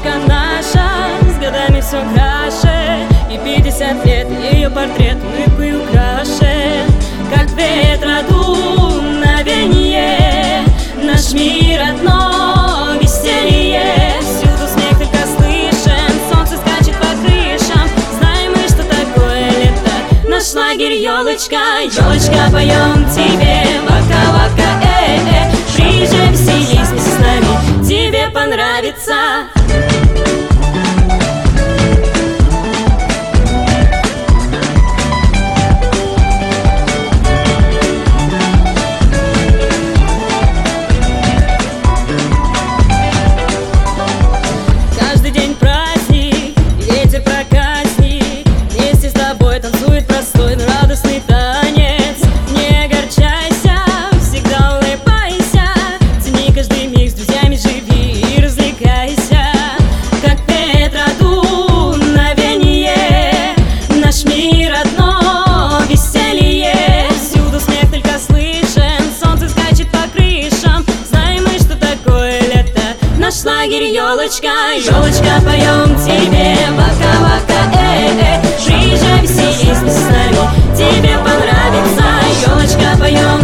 елочка наша с годами все краше, и 50 лет ее портрет улыбкой украшен. Как ветра дуновенье, наш мир одно веселье. Всюду смех только слышен, солнце скачет по крышам. Знаем мы, что такое лето, наш лагерь елочка. Елочка, поем тебе вака-вака, приезжай, веселись вместе с нами, тебе понравится. Каждый день праздник, ветер проказник, вместе с тобой танцует простой, но радостный танец. Не огорчайся, всегда улыбайся, цени каждый миг, с друзьями живи и развлекайся. Как ветра дуновенье, наш мир одно веселье. Всюду смех только слышен, солнце скачет по крышам. Знаем мы, что такое лето, наш лагерь елочка. Елочка, поем тебе вака-вака, приезжай, веселись вместе с нами, тебе понравится. Елочка, поем